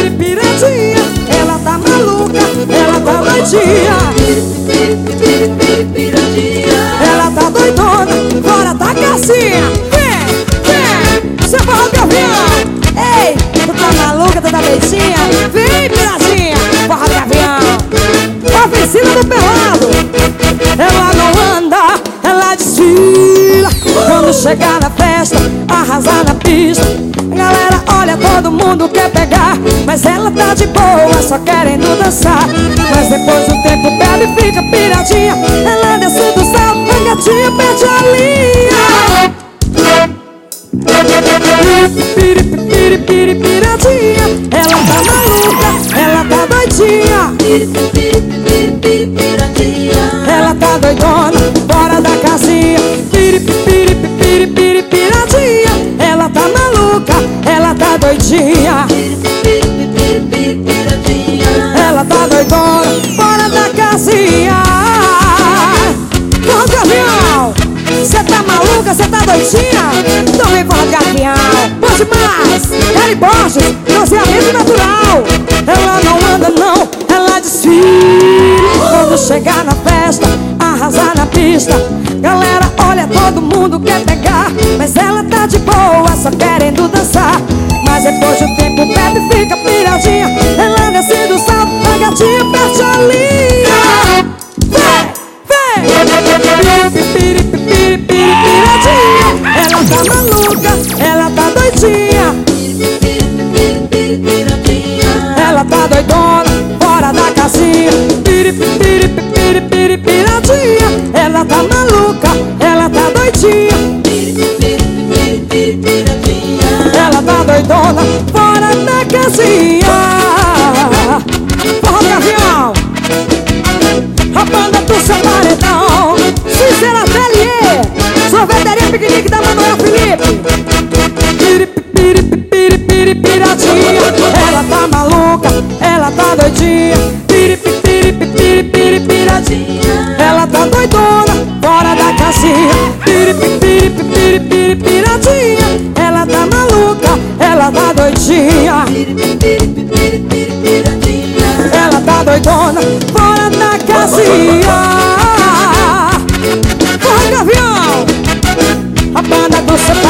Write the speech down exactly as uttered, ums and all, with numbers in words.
piradinha. Ela tá maluca, ela tá doidinha. Ela tá doidona, fora da casinha. Vem, vem, você forró de avião. Ei, tu tá maluca, tu tá doidinha. Vem, piradinha, forró de avião. Oficina do pelado. Ela não anda, ela desfila. Quando chegar na festa, arrasar na pista. Galera, olha, todo mundo quer pegar, mas ela tá de boa, só querendo dançar. Mas depois do tempo bebe e fica piradinha. Ela desce do céu, a gatinha perde a linha. Piri, piri, piri, piradinha. Ela tá maluca, ela tá doidinha. Ela tá doidona, fora da casinha. Piri, piri, piri, piri, piradinha. Ela tá maluca, ela tá doidinha. Ela tá doidona, fora da casinha. Forró de avião, cê tá maluca, cê tá doidinha? Então vem forró de avião, bom demais. Kelly Borges, bronzeamento natural. Ela não anda não, ela desfila. Quando chegar na festa, arrasar na pista. Galera, olha, todo mundo quer pegar, mas ela tá de boa, só querendo dançar. Mas depois do tempo bebe e fica piradinha. Ela desce do salto, a gatinha perde a linha. Vem, vem, piri, piri, piri, piradinha. Ela tá maluca, ela tá doidinha. Ela tá doidona, fora da casinha. Piri, piri, piri, piri, piradinha. Ela tá maluca, ela tá doidinha. Ela tá doidona, fora da casinha. Forró de avião, a banda do seu paredão. Sincera Atelier, sorveteria piquenique da Manoel Felipe. Piri, piri, piri, piri, piradinha. Ela tá maluca, ela tá doidinha. Piri, piri, piri, piri, piradinha. Ela tá doidona, fora da casinha. Piri, piri, piri, piri, piradinha. Ela tá maluca, ela tá doidinha. Ela tá doidona, fora da casinha. Forró de avião, a banda do seu